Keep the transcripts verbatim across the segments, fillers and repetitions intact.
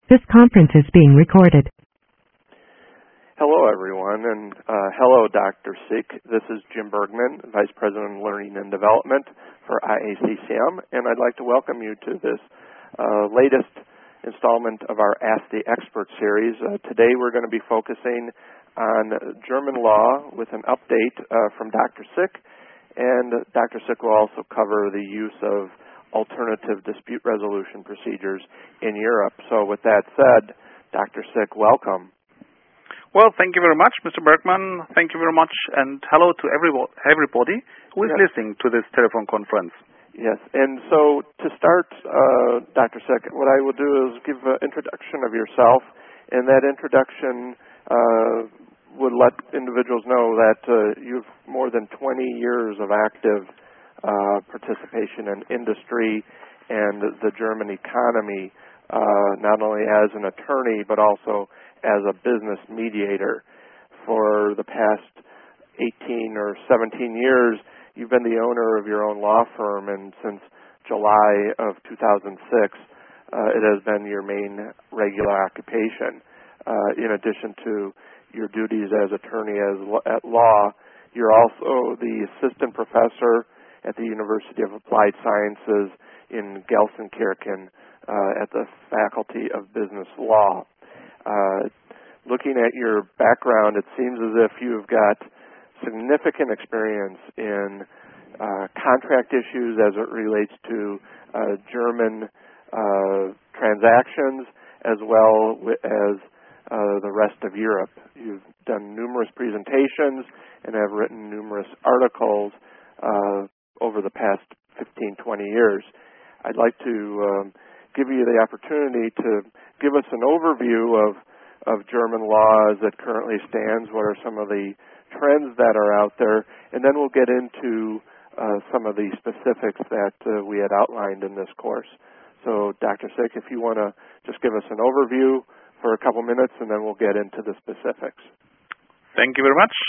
This conference is being recorded. Hello, everyone, and uh, hello, Doctor Sick. This is Jim Bergman, Vice President of Learning and Development for I A C C M, and I'd like to welcome you to this uh, latest installment of our Ask the Expert series. Uh, today we're going to be focusing on German law with an update uh, from Doctor Sick, and Doctor Sick will also cover the use of alternative dispute resolution procedures in Europe. So with that said, Doctor Sick, welcome. Well, thank you very much, Mister Bergman. Thank you very much, and hello to everybody who is yes. listening to this telephone conference. Yes, and so to start, uh, Doctor Sick, what I will do is give an introduction of yourself, and that introduction uh, would let individuals know that uh, you've more than twenty years of active uh, participation in industry and the German economy, uh, not only as an attorney, but also as a business mediator. For the past eighteen or seventeen years, you've been the owner of your own law firm, and since July of two thousand six, uh, it has been your main regular occupation. Uh, in addition to your duties as attorney as at law, you're also the assistant professor at the University of Applied Sciences in Gelsenkirchen uh, at the Faculty of Business Law. Uh, looking at your background, it seems as if you've got significant experience in uh, contract issues as it relates to uh, German uh, transactions as well as uh, the rest of Europe. You've done numerous presentations and have written numerous articles uh, over the past fifteen, twenty years. I'd like to um, give you the opportunity to give us an overview of, of German law as it currently stands, what are some of the trends that are out there, and then we'll get into uh, some of the specifics that uh, we had outlined in this course. So, Doctor Sick, if you want to just give us an overview for a couple minutes, and then we'll get into the specifics. Thank you very much.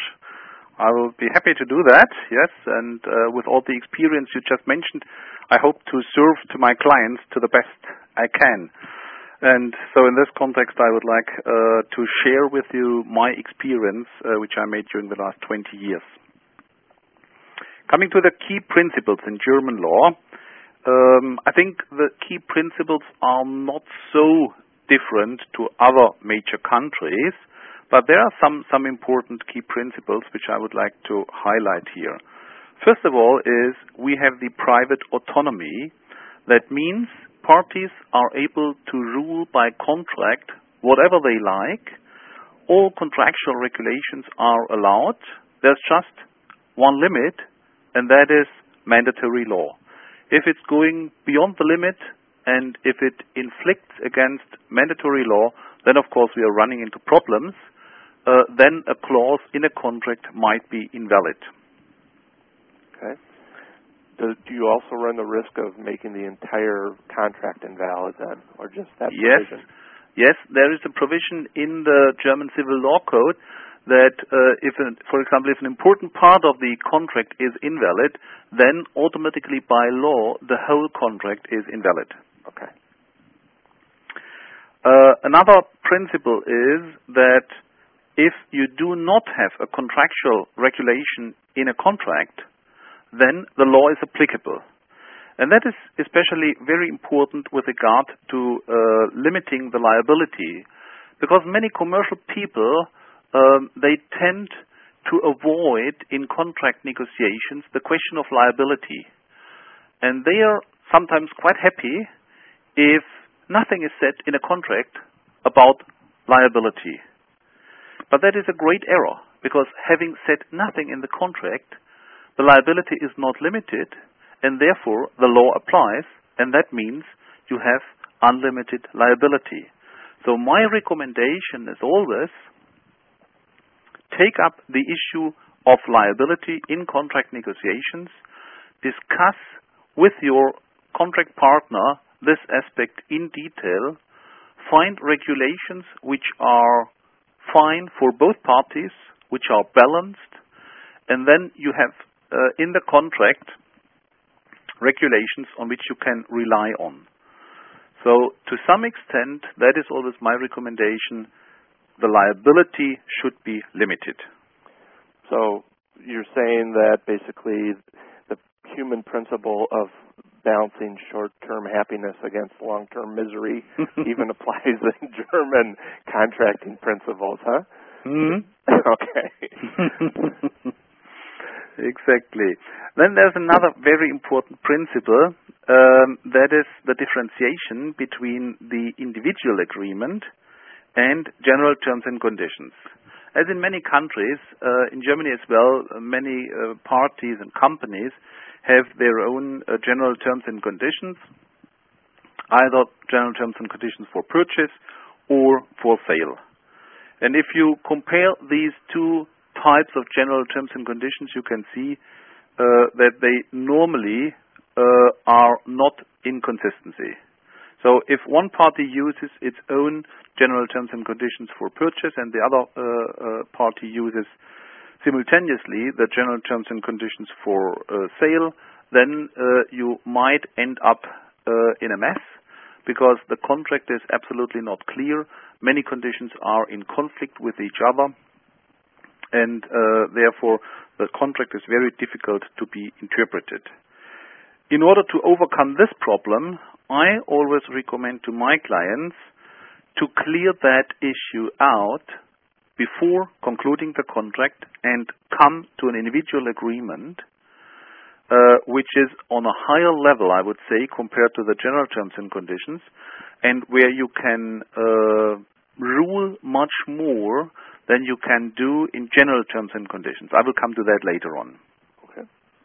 I will be happy to do that, yes, and uh, with all the experience you just mentioned, I hope to serve to my clients to the best I can. And so in this context, I would like uh, to share with you my experience, uh, which I made during the last twenty years. Coming to the key principles in German law, um, I think the key principles are not so different to other major countries, but there are some, some important key principles which I would like to highlight here. First of all is we have the private autonomy. That means parties are able to rule by contract whatever they like. All contractual regulations are allowed. There's just one limit, and that is mandatory law. If it's going beyond the limit and if it inflicts against mandatory law, then of course we are running into problems. Uh, then a clause in a contract might be invalid. Okay. Do, do you also run the risk of making the entire contract invalid then, or just that yes. provision? Yes, there is a provision in the German Civil Law Code that, uh, if, an, for example, if an important part of the contract is invalid, then automatically by law the whole contract is invalid. Okay. Uh, another principle is that if you do not have a contractual regulation in a contract, then the law is applicable. And that is especially very important with regard to uh, limiting the liability, because many commercial people, um, they tend to avoid in contract negotiations the question of liability. And they are sometimes quite happy if nothing is said in a contract about liability. But that is a great error, because having said nothing in the contract, the liability is not limited, and therefore the law applies, and that means you have unlimited liability. So my recommendation is always take up the issue of liability in contract negotiations, discuss with your contract partner this aspect in detail, find regulations which are fine for both parties, which are balanced, and then you have uh, in the contract regulations on which you can rely on. So to some extent, that is always my recommendation. The liability should be limited. So you're saying that basically the human principle of balancing short-term happiness against long-term misery even applies in German contracting principles, huh? Mm-hmm. Okay. Exactly. Then there's another very important principle, um, that is the differentiation between the individual agreement and general terms and conditions. As in many countries, uh, in Germany as well, uh, many uh, parties and companies have their own uh, general terms and conditions, either general terms and conditions for purchase or for sale. And if you compare these two types of general terms and conditions, you can see uh, that they normally uh, are not in consistency. So if one party uses its own general terms and conditions for purchase and the other uh, uh, party uses simultaneously the general terms and conditions for uh, sale, then uh, you might end up uh, in a mess because the contract is absolutely not clear. Many conditions are in conflict with each other, and uh, therefore the contract is very difficult to be interpreted. In order to overcome this problem, I always recommend to my clients to clear that issue out before concluding the contract and come to an individual agreement uh, which is on a higher level, I would say, compared to the general terms and conditions, and where you can uh, rule much more than you can do in general terms and conditions. I will come to that later on. Okay.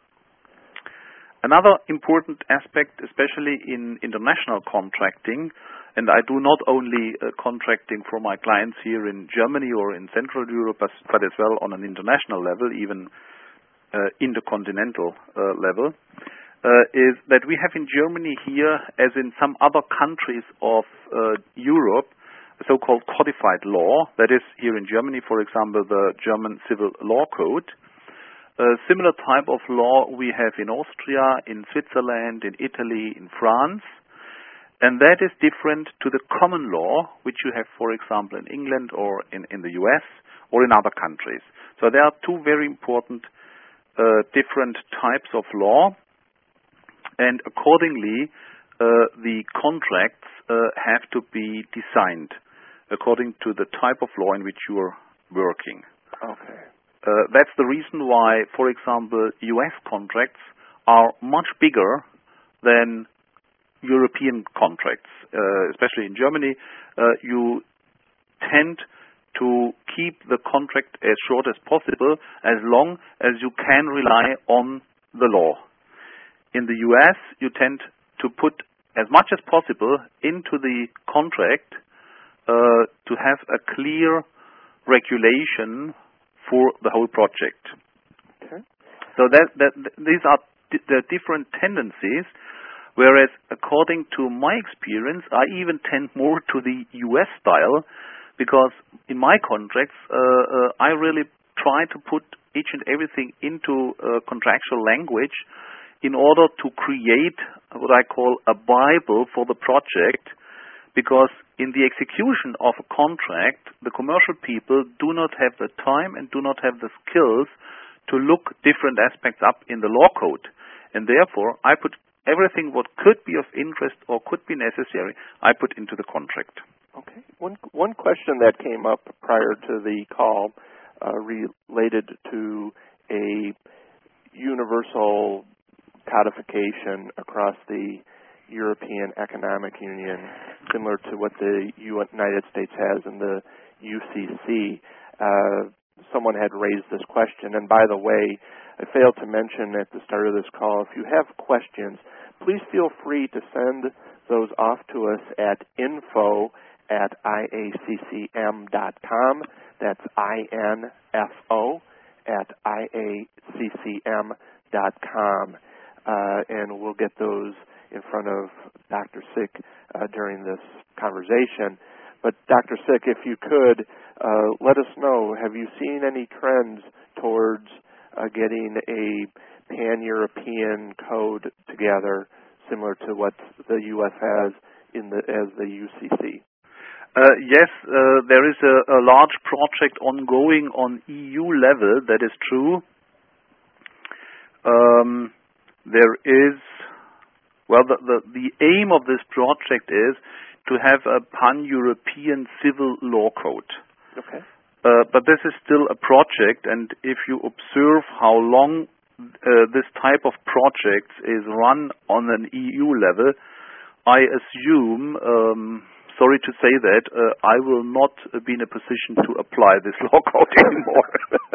Another important aspect, especially in international contracting, and I do not only uh, contracting for my clients here in Germany or in Central Europe, but, but as well on an international level, even uh, intercontinental uh, level, uh, is that we have in Germany here, as in some other countries of uh, Europe, a so-called codified law. That is, here in Germany, for example, the German Civil Law Code. A similar type of law we have in Austria, in Switzerland, in Italy, in France. And that is different to the common law, which you have, for example, in England or in, in the U S or in other countries. So there are two very important uh, different types of law. And accordingly, uh, the contracts uh, have to be designed according to the type of law in which you are working. Okay. Uh, that's the reason why, for example, U S contracts are much bigger than European contracts. Uh, especially in Germany, uh, you tend to keep the contract as short as possible, as long as you can rely on the law. In the U S, you tend to put as much as possible into the contract uh, to have a clear regulation for the whole project. Okay. So that, that these are d- the different tendencies, whereas according to my experience, I even tend more to the U S style, because in my contracts, uh, uh, I really try to put each and everything into uh, contractual language in order to create what I call a Bible for the project, because in the execution of a contract, the commercial people do not have the time and do not have the skills to look different aspects up in the law code. And therefore, I put everything what could be of interest or could be necessary, I put into the contract. Okay. One one question that came up prior to the call uh, related to a universal codification across the European Economic Union, similar to what the United States has in the U C C. Uh, someone had raised this question, and by the way, I failed to mention at the start of this call, if you have questions, please feel free to send those off to us at info at I A C C M dot com. That's I N F O at I A C C M dot com. Uh, and we'll get those in front of Doctor Sick uh, during this conversation. But Doctor Sick, if you could, uh, let us know, have you seen any trends towards uh, getting a pan-European code together, similar to what the U S has in the as the U C C? Uh, yes, uh, there is a, a large project ongoing on E U level. That is true. Um, there is, well, the, the the aim of this project is to have a pan-European civil law code. Okay. Uh, but this is still a project, and if you observe how long uh, this type of project is run on an E U level, I assume, um, sorry to say that, uh, I will not be in a position to apply this law code anymore.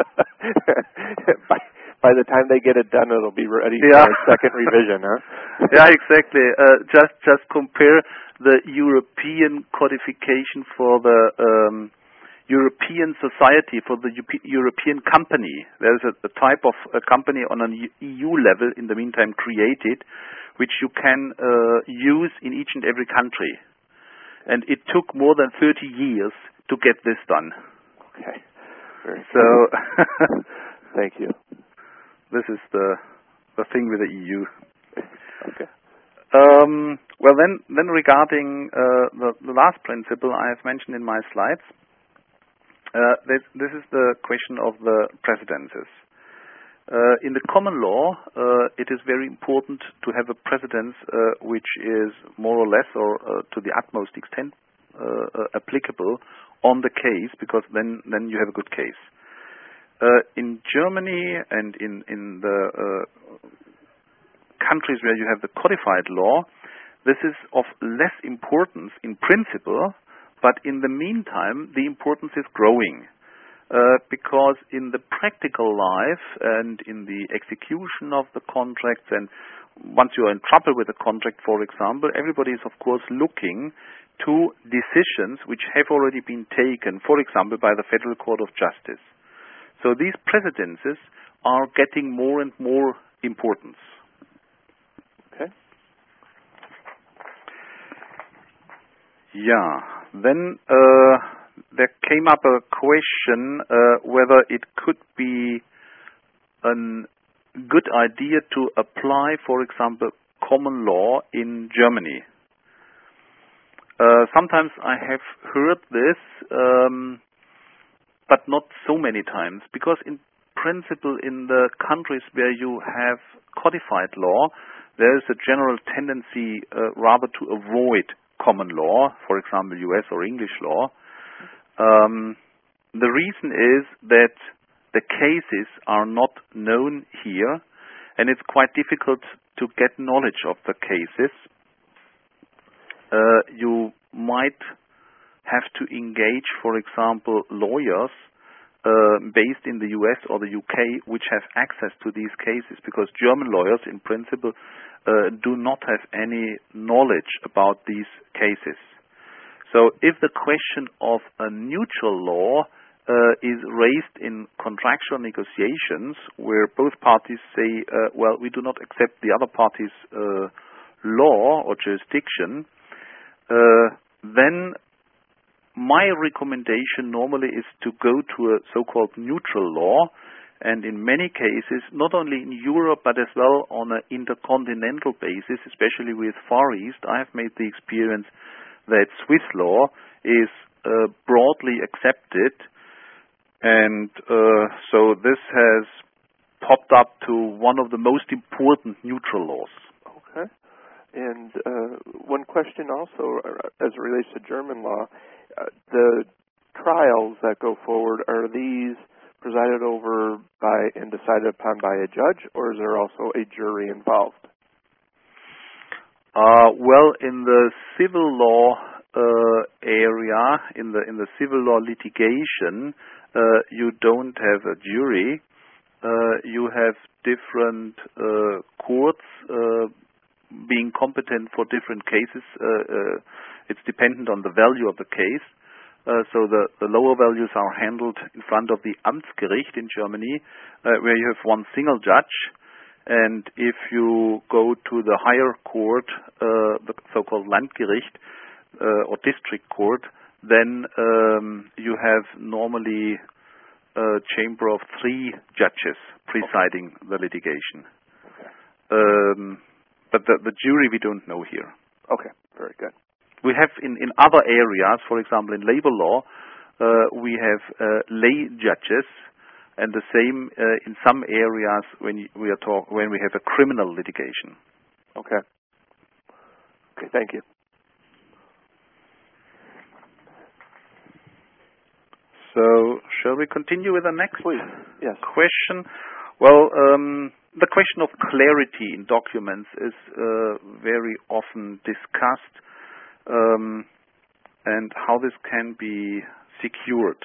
by, by the time they get it done, it'll be ready yeah. for a second revision, huh? Yeah, exactly. Uh, just just compare the European codification for the um, European society, for the European company. There's a, a type of a company on an E U level in the meantime created, which you can uh, use in each and every country. And it took more than thirty years to get this done. Okay. Very so, thank you. This is the the thing with the E U. Okay. Um, well, then, then regarding uh, the, the last principle I have mentioned in my slides, uh, this, this is the question of the precedences. Uh, in the common law, uh, it is very important to have a precedence uh, which is more or less or uh, to the utmost extent uh, uh, applicable on the case, because then, then you have a good case. Uh, in Germany and in, in the uh, countries where you have the codified law, this is of less importance in principle, but in the meantime, the importance is growing. Uh, because in the practical life and in the execution of the contracts, and once you are in trouble with a contract, for example, everybody is, of course, looking to decisions which have already been taken, for example, by the Federal Court of Justice. So these precedences are getting more and more importance. Okay. Yeah. Then uh, there came up a question uh, whether it could be a good idea to apply, for example, common law in Germany. Uh, sometimes I have heard this, um, but not so many times, because in principle in the countries where you have codified law, there is a general tendency uh, rather to avoid common law, for example, U S or English law. Um, the reason is that the cases are not known here, and it's quite difficult to get knowledge of the cases. Uh, you might have to engage, for example, lawyers uh, based in the U S or the U K, which have access to these cases, because German lawyers, in principle, uh, do not have any knowledge about these cases. So if the question of a neutral law uh, is raised in contractual negotiations, where both parties say, uh, well, we do not accept the other party's uh, law or jurisdiction, uh, then my recommendation normally is to go to a so-called neutral law. And in many cases, not only in Europe, but as well on an intercontinental basis, especially with Far East, I have made the experience that Swiss law is uh, broadly accepted. And uh, so this has popped up to one of the most important neutral laws. Okay. And uh, one question also, as it relates to German law, uh, the trials that go forward, are these presided over by and decided upon by a judge, or is there also a jury involved? Uh, well, in the civil law uh, area, in the in the civil law litigation, uh, you don't have a jury. Uh, you have different uh, courts uh, being competent for different cases. Uh, uh, it's dependent on the value of the case. Uh, so the, the lower values are handled in front of the Amtsgericht in Germany, uh, where you have one single judge. And if you go to the higher court, uh, the so-called Landgericht uh, or district court, then um, you have normally a chamber of three judges presiding the litigation. Okay. Um, but the, the jury we don't know here. Okay, very good. we have in, in other areas, for example, in labor law, uh, we have uh, lay judges, and the same uh, in some areas when we are talk when we have a criminal litigation. Okay. Okay. Thank you. So, shall we continue with the next Please. Yes. question? Well, um, the question of clarity in documents is uh, very often discussed, um, and how this can be secured.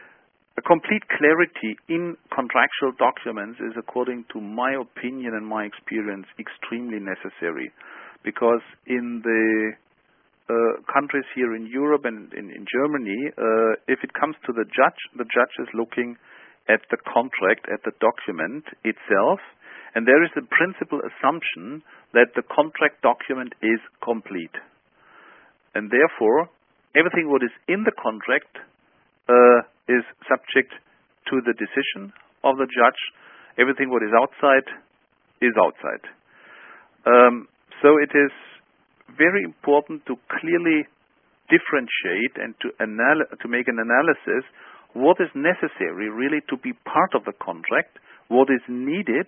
A complete clarity in contractual documents is, according to my opinion and my experience, extremely necessary, because in the Uh, countries here in Europe and in, in Germany, uh, if it comes to the judge, the judge is looking at the contract, at the document itself, and there is a principal assumption that the contract document is complete. And therefore, everything what is in the contract uh, is subject to the decision of the judge. Everything what is outside is outside. Um, so it is very important to clearly differentiate and to anal- to make an analysis what is necessary really to be part of the contract, what is needed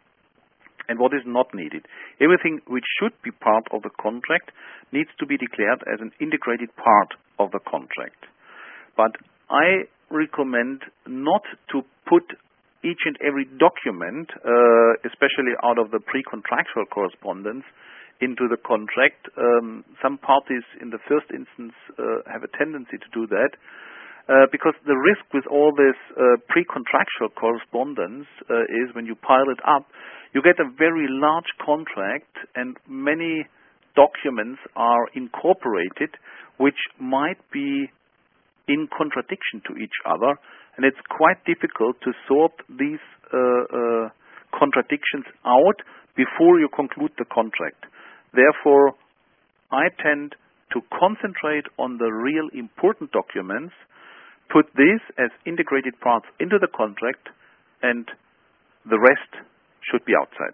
and what is not needed. Everything which should be part of the contract needs to be declared as an integrated part of the contract. But I recommend not to put each and every document, uh, especially out of the pre-contractual correspondence, into the contract. Um, some parties in the first instance uh, have a tendency to do that uh, because the risk with all this uh, pre-contractual correspondence uh, is when you pile it up, you get a very large contract and many documents are incorporated which might be in contradiction to each other, and it's quite difficult to sort these uh, uh, contradictions out before you conclude the contract. Therefore, I tend to concentrate on the real important documents, put these as integrated parts into the contract, and the rest should be outside.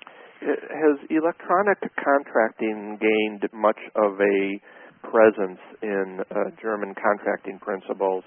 Has electronic contracting gained much of a presence in uh, German contracting principles?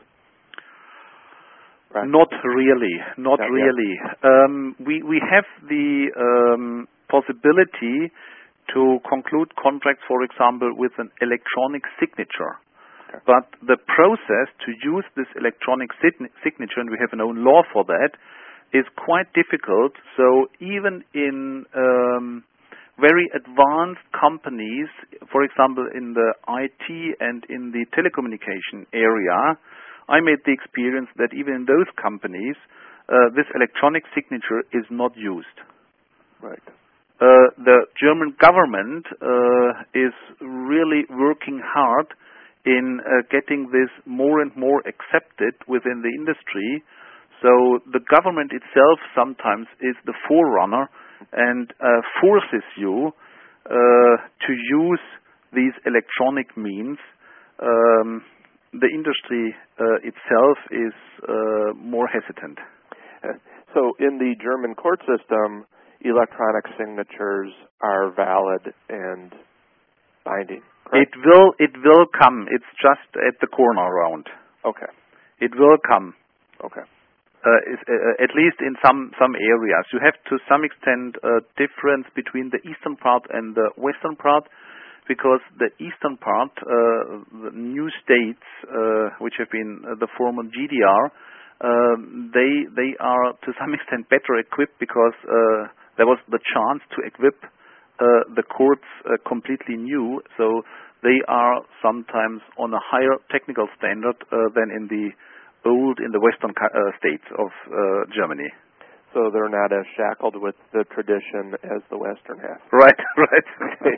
Right. Not really. Not, Not really. Um, we we have the um, possibility to conclude contracts, for example, with an electronic signature. Okay. But the process to use this electronic signature, and we have an own law for that, is quite difficult. So even in um, very advanced companies, for example, in the I T and in the telecommunication area, I made the experience that even in those companies, uh, this electronic signature is not used. Right. Uh, the German government uh, is really working hard in uh, getting this more and more accepted within the industry. So the government itself sometimes is the forerunner and uh, forces you uh, to use these electronic means. Um, the industry uh, itself is uh, more hesitant. So in the German court system, electronic signatures are valid and binding, correct? It will, it will come. It's just at the corner around. Okay. It will come. Okay. Uh, is, uh, at least in some, some areas. You have to some extent a difference between the eastern part and the western part, because the eastern part, uh, the new states, uh, which have been uh, the former G D R, um, they they are to some extent better equipped because uh, there was the chance to equip uh, the courts uh, completely new, so they are sometimes on a higher technical standard uh, than in the old, in the western uh, states of uh, Germany. So they're not as shackled with the tradition as the western half. Right, right. Okay.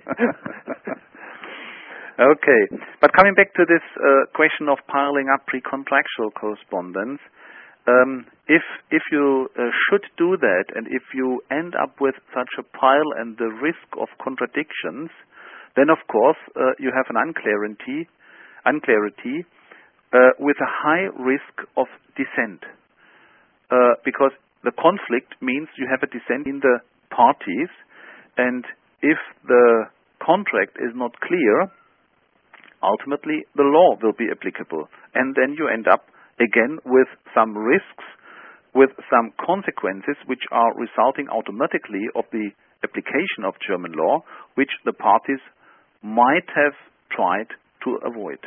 Okay. But coming back to this uh, question of piling up pre-contractual correspondence, um, if if you uh, should do that, and if you end up with such a pile and the risk of contradictions, then of course uh, you have an unclarity, unclarity uh, with a high risk of dissent, uh, because the conflict means you have a dissent in the parties, and if the contract is not clear, ultimately the law will be applicable. And then you end up again with some risks, with some consequences which are resulting automatically of the application of German law, which the parties might have tried to avoid.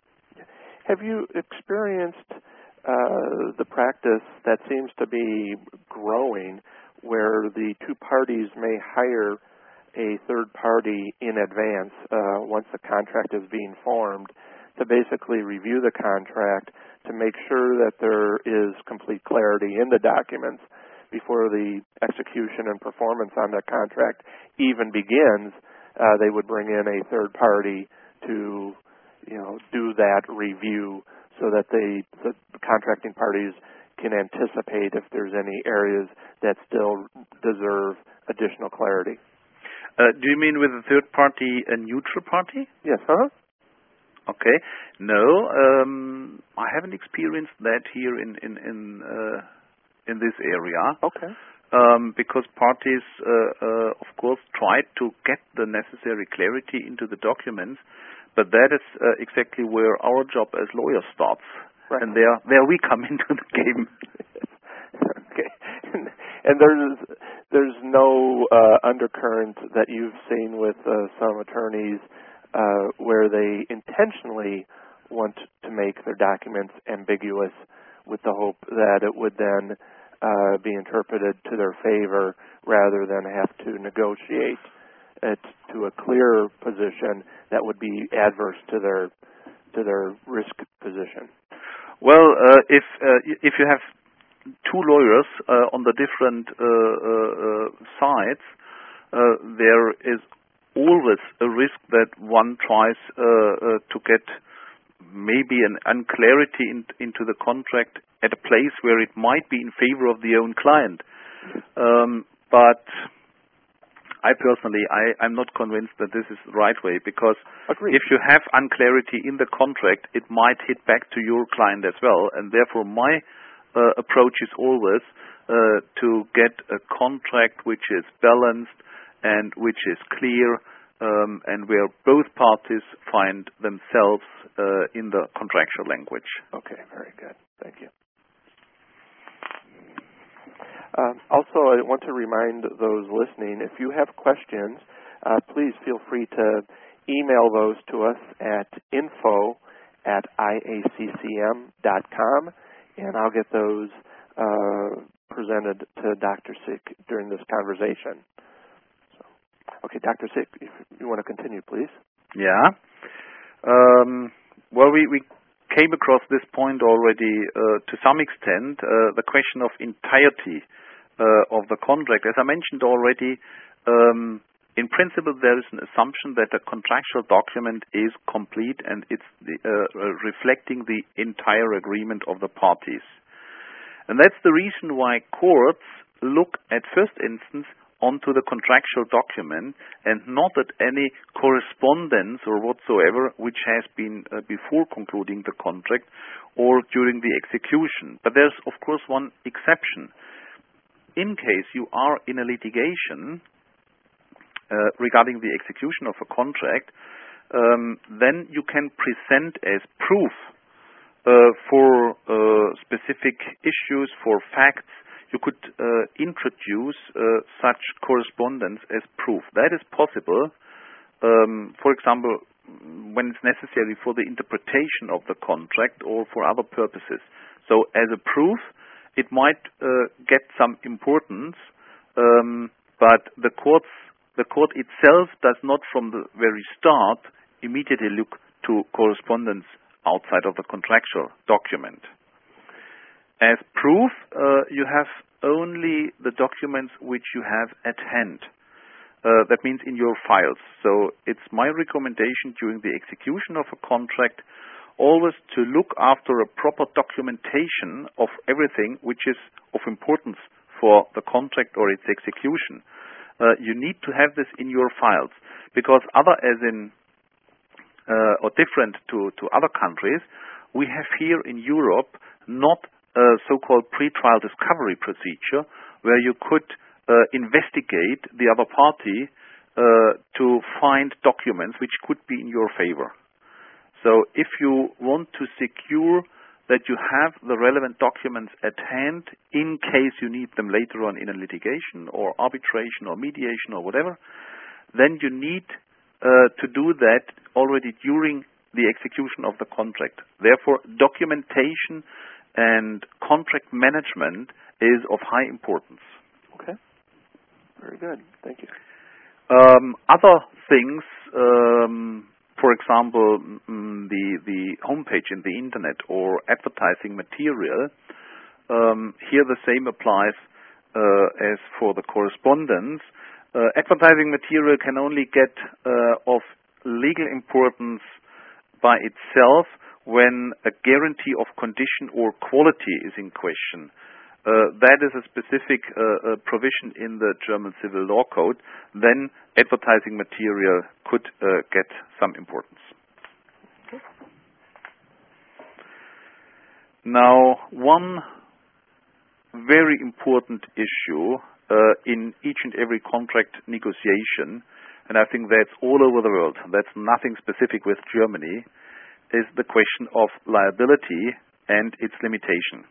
Have you experienced uh, the practice that seems to be growing where the two parties may hire a third party in advance uh, once the contract is being formed to basically review the contract to make sure that there is complete clarity in the documents before the execution and performance on the contract even begins? Uh, they would bring in a third party to, you know, do that review so that they, the contracting parties can anticipate if there's any areas that still deserve additional clarity. Uh, do you mean with a third party, a neutral party? Yes, huh? Okay. No, um, I haven't experienced that here in in in, uh, in this area. Okay. Um, because parties, uh, uh, of course, try to get the necessary clarity into the documents, but that is uh, exactly where our job as lawyers starts, right. And there there we come into the game. Okay. And, and there's there's no uh, undercurrent that you've seen with uh, some attorneys uh, where they intentionally want to make their documents ambiguous with the hope that it would then uh, be interpreted to their favor rather than have to negotiate it to a clear position that would be adverse to their to their risk position. Well, uh, if uh, if you have two lawyers uh, on the different uh, uh, sides, uh, there is always a risk that one tries uh, uh, to get maybe an unclarity in, into the contract at a place where it might be in favor of the own client. Um, but I personally, I, I'm not convinced that this is the right way, because Agreed. If you have unclarity in the contract, it might hit back to your client as well, and therefore my Uh, approach is always uh, to get a contract which is balanced and which is clear, um, and where both parties find themselves uh, in the contractual language. Okay, very good. Thank you. Um, also, I want to remind those listening, if you have questions, uh, please feel free to email those to us at info at I A C C M dot com. And I'll get those uh, presented to Doctor Sick during this conversation. So, okay, Doctor Sick, if you want to continue, please. Yeah. Um, well, we, we came across this point already uh, to some extent, uh, the question of entirety uh, of the contract. As I mentioned already, um, in principle, there is an assumption that a contractual document is complete and it's the, uh, reflecting the entire agreement of the parties. And that's the reason why courts look at first instance onto the contractual document and not at any correspondence or whatsoever which has been uh, before concluding the contract or during the execution. But there's, of course, one exception. In case you are in a litigation Uh, regarding the execution of a contract, um, then you can present as proof uh, for uh, specific issues, for facts. You could uh, introduce uh, such correspondence as proof. That is possible, um, for example, when it's necessary for the interpretation of the contract or for other purposes. So as a proof, it might uh, get some importance, um, but the courts The court itself does not from the very start immediately look to correspondence outside of the contractual document. As proof, uh, you have only the documents which you have at hand. Uh, that means in your files. So it's my recommendation during the execution of a contract always to look after a proper documentation of everything which is of importance for the contract or its execution. Uh, you need to have this in your files, because other as in uh, or different to, to other countries, we have here in Europe not a so-called pre-trial discovery procedure where you could uh, investigate the other party uh, to find documents which could be in your favor. So if you want to secure that you have the relevant documents at hand in case you need them later on in a litigation or arbitration or mediation or whatever, then you need uh, to do that already during the execution of the contract. Therefore, documentation and contract management is of high importance. Okay. Very good. Thank you. Um, other things, um, for example, mm, the the homepage in the internet or advertising material. Um, here the same applies uh, as for the correspondence. Uh, advertising material can only get uh, of legal importance by itself when a guarantee of condition or quality is in question. Uh, that is a specific uh, uh, provision in the German Civil Law Code. Then advertising material could uh, get some importance. Okay. Now, one very important issue uh, in each and every contract negotiation, and I think that's all over the world, that's nothing specific with Germany, is the question of liability and its limitation.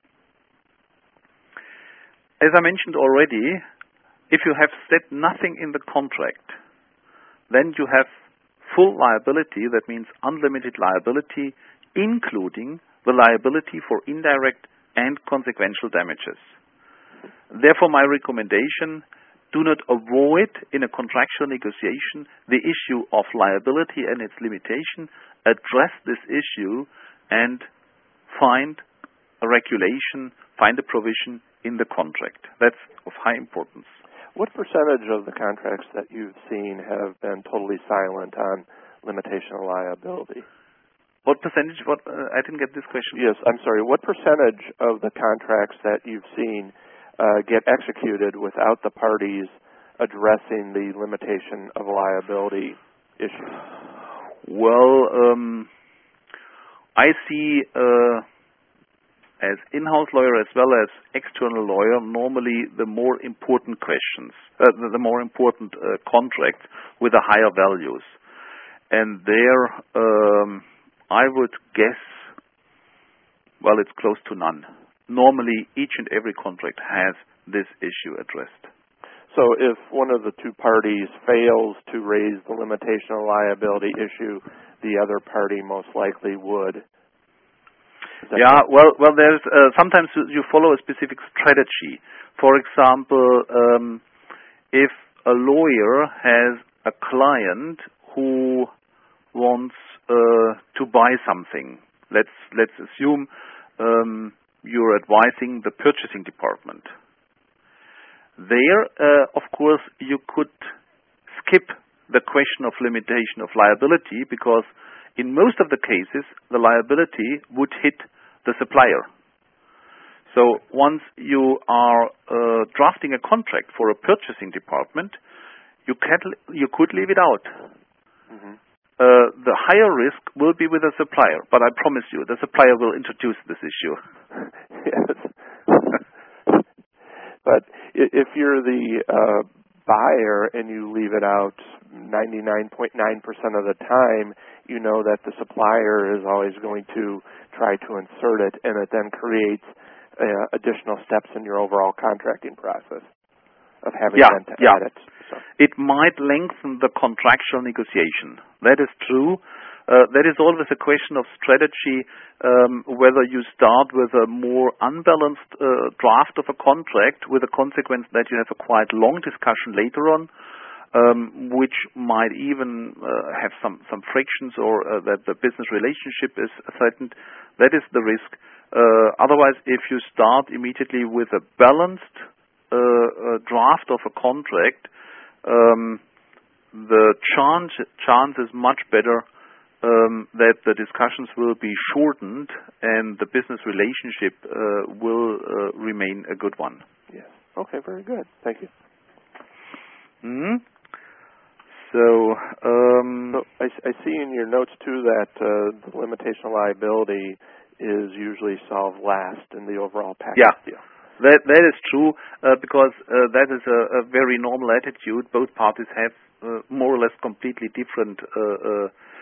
As I mentioned already, if you have said nothing in the contract, then you have full liability, that means unlimited liability, including the liability for indirect and consequential damages. Therefore, my recommendation, do not avoid in a contractual negotiation the issue of liability and its limitation. Address this issue and find a regulation, find a provision in the contract. That's of high importance. What percentage of the contracts that you've seen have been totally silent on limitation of liability? What percentage? What uh, I didn't get this question. Yes, I'm sorry. What percentage of the contracts that you've seen uh, get executed without the parties addressing the limitation of liability issue? Well, um, I see uh, as in-house lawyer as well as external lawyer normally the more important questions, uh, the, the more important uh, contracts with the higher values, and there um, I would guess, well, it's close to none. Normally, each and every contract has this issue addressed. So if one of the two parties fails to raise the limitation of liability issue, the other party most likely would. Yeah, well, well, there's uh, sometimes you follow a specific strategy. For example, um, if a lawyer has a client who wants uh, to buy something, let's let's assume um, you're advising the purchasing department. There, uh, of course, you could skip the question of limitation of liability because in most of the cases, the liability would hit the supplier. So once you are uh, drafting a contract for a purchasing department, you, can, you could leave it out. Mm-hmm. Uh, the higher risk will be with the supplier, but I promise you, the supplier will introduce this issue. Yes. But if you're the uh, buyer and you leave it out ninety-nine point nine percent of the time, you know that the supplier is always going to try to insert it, and it then creates uh, additional steps in your overall contracting process of having yeah, them to yeah. add it. So. It might lengthen the contractual negotiation. That is true. Uh, that is always a question of strategy, um, whether you start with a more unbalanced uh, draft of a contract with a consequence that you have a quite long discussion later on, um, which might even uh, have some, some frictions or uh, that the business relationship is threatened. That is the risk. Uh, otherwise, if you start immediately with a balanced uh, uh, draft of a contract, um, the chance, chance is much better Um, that the discussions will be shortened and the business relationship uh, will uh, remain a good one. Yes. Okay, very good. Thank you. Mm-hmm. So, um, so I, I see in your notes, too, that uh, the limitation of liability is usually solved last in the overall package yeah. deal. That, that is true uh, because uh, that is a, a very normal attitude. Both parties have uh, more or less completely different uh, uh,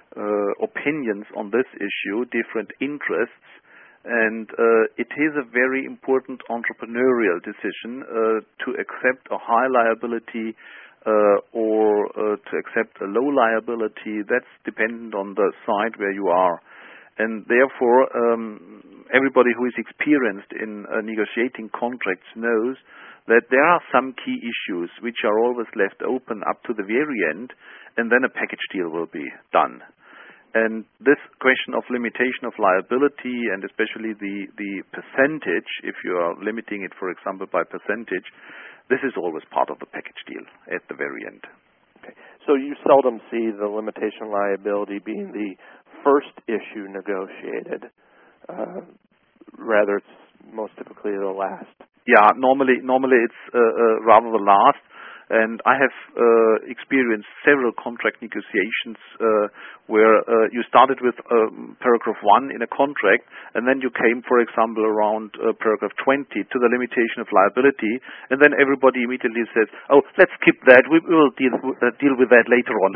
uh, opinions on this issue, different interests, and uh, it is a very important entrepreneurial decision uh, to accept a high liability uh, or uh, to accept a low liability. That's dependent on the side where you are. And therefore, um, everybody who is experienced in uh, negotiating contracts knows that there are some key issues which are always left open up to the very end, and then a package deal will be done. And this question of limitation of liability, and especially the, the percentage, if you are limiting it, for example, by percentage, this is always part of the package deal at the very end. Okay. So you seldom see the limitation liability being the first issue negotiated. Uh, rather, it's most typically the last. Yeah, normally, normally it's uh, uh, rather the last. And I have uh, experienced several contract negotiations uh, where uh, you started with um, paragraph one in a contract, and then you came, for example, around uh, paragraph twenty to the limitation of liability, and then everybody immediately says, "Oh, let's skip that. We will deal uh, deal with that later on."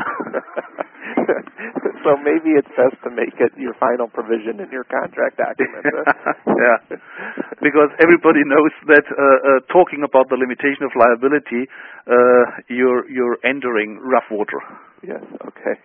So maybe it's best to make it your final provision in your contract document. Yeah, because everybody knows that uh, uh, talking about the limitation of liability, uh, you're you're entering rough water. Yes. Okay.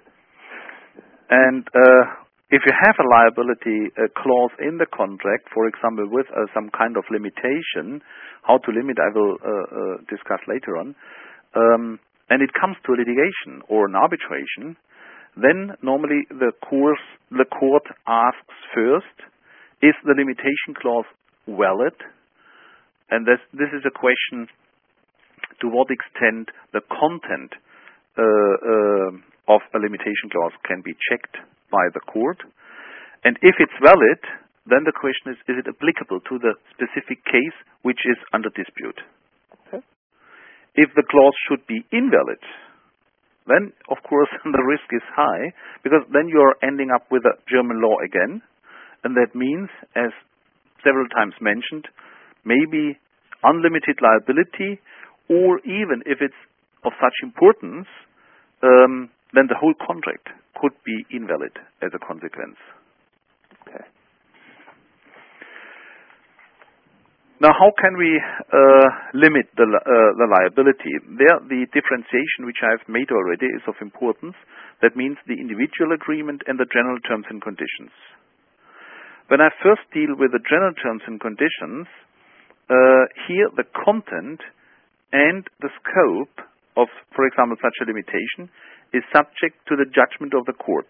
And uh, if you have a liability uh, clause in the contract, for example, with uh, some kind of limitation, how to limit, I will uh, uh, discuss later on, um, and it comes to litigation or an arbitration, then normally the course, the court asks first, is the limitation clause valid? And this, this is a question to what extent the content uh, uh, of a limitation clause can be checked by the court. And if it's valid, then the question is, is it applicable to the specific case which is under dispute? Okay. If the clause should be invalid, then, of course, the risk is high, because then you're ending up with a German law again, and that means, as several times mentioned, maybe unlimited liability, or even if it's of such importance, um, then the whole contract could be invalid as a consequence. Okay. Now, how can we uh, limit the, uh, the liability? There, the differentiation which I have made already is of importance. That means the individual agreement and the general terms and conditions. When I first deal with the general terms and conditions, uh, here the content and the scope of, for example, such a limitation is subject to the judgment of the court.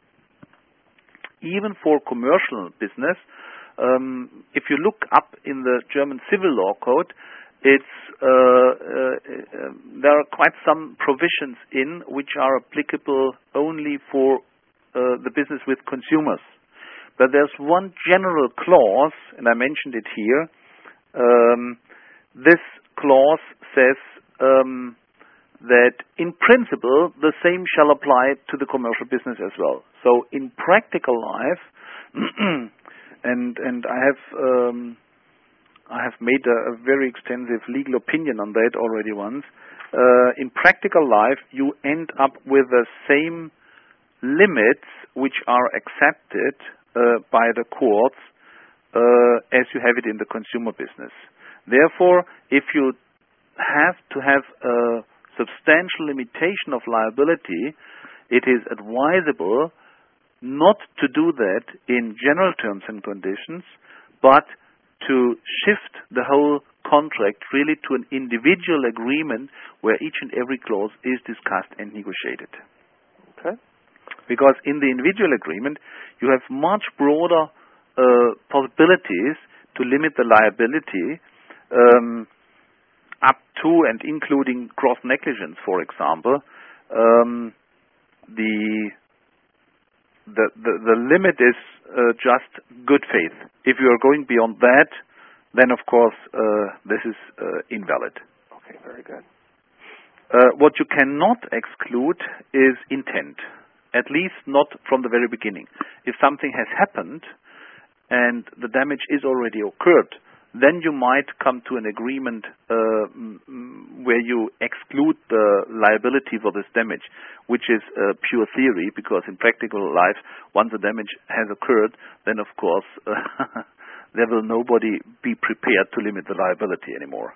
Even for commercial business, Um, if you look up in the German Civil Law Code, it's uh, uh, uh, there are quite some provisions in which are applicable only for uh, the business with consumers. But there's one general clause, and I mentioned it here. Um, this clause says um, that in principle the same shall apply to the commercial business as well. So in practical life, And and I have um, I have made a, a very extensive legal opinion on that already once. Uh, in practical life, you end up with the same limits which are accepted uh, by the courts uh, as you have it in the consumer business. Therefore, if you have to have a substantial limitation of liability, it is advisable not to do that in general terms and conditions, but to shift the whole contract really to an individual agreement where each and every clause is discussed and negotiated. Okay. Because in the individual agreement, you have much broader uh, possibilities to limit the liability um, up to and including gross negligence, for example. Um, the The, the, the limit is uh, just good faith. If you are going beyond that, then of course uh, this is uh, invalid. Okay, very good. Uh, what you cannot exclude is intent, at least not from the very beginning. If something has happened and the damage is already occurred, then you might come to an agreement uh, where you exclude the liability for this damage, which is uh, pure theory, because in practical life, once the damage has occurred, then of course uh, there will nobody be prepared to limit the liability anymore.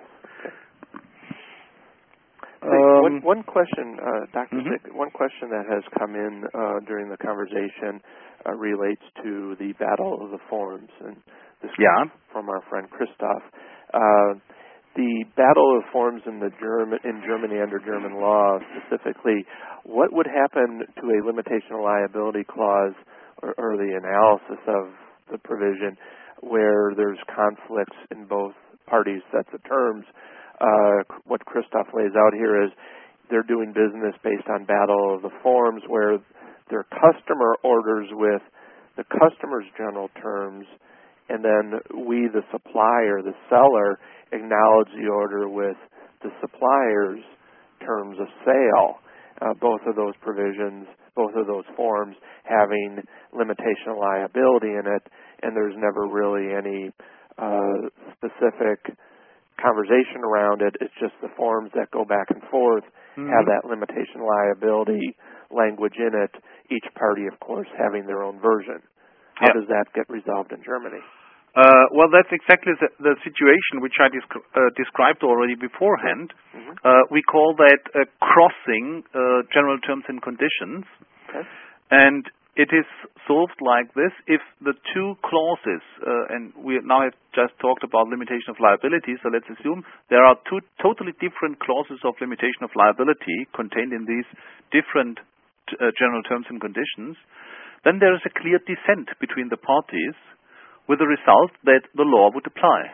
Um, one, one question, uh, Doctor mm-hmm. Sick, one question that has come in uh, during the conversation uh, relates to the Battle of the Forms, and this yeah. comes from our friend Christoph. Uh, the Battle of the Forms in the German in Germany under German law, specifically, what would happen to a limitation of liability clause, or, or the analysis of the provision, where there's conflicts in both parties' sets of terms? Uh, what Christoph lays out here is they're doing business based on Battle of the Forms, where their customer orders with the customer's general terms, and then we, the supplier, the seller, acknowledge the order with the supplier's terms of sale. Uh, both of those provisions, both of those forms having limitation of liability in it, and there's never really any uh, specific conversation around it. It's just the forms that go back and forth mm-hmm. have that limitation liability language in it, each party, of course, having their own version. How yeah. does that get resolved in Germany? Uh, well, that's exactly the, the situation which I descri- uh, described already beforehand. Mm-hmm. Uh, we call that uh, crossing uh, general terms and conditions. Okay. And it is solved like this. If the two clauses, uh, and we now have just talked about limitation of liability, so let's assume there are two totally different clauses of limitation of liability contained in these different uh, general terms and conditions, then there is a clear dissent between the parties, with the result that the law would apply.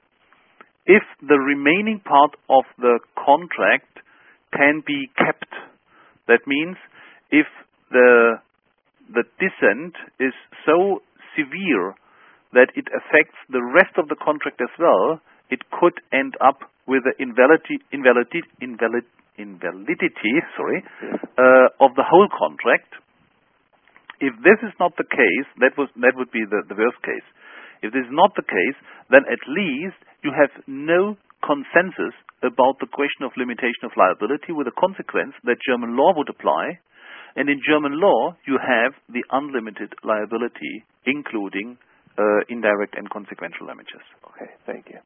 If the remaining part of the contract can be kept, that means if the the dissent is so severe that it affects the rest of the contract as well, it could end up with the invalidity, invalidity, invalid, invalidity sorry, uh, of the whole contract. If this is not the case, that was that would be the, the worst case. If this is not the case, then at least you have no consensus about the question of limitation of liability, with the consequence that German law would apply. And in German law, you have the unlimited liability, including uh, indirect and consequential damages. Okay, thank you.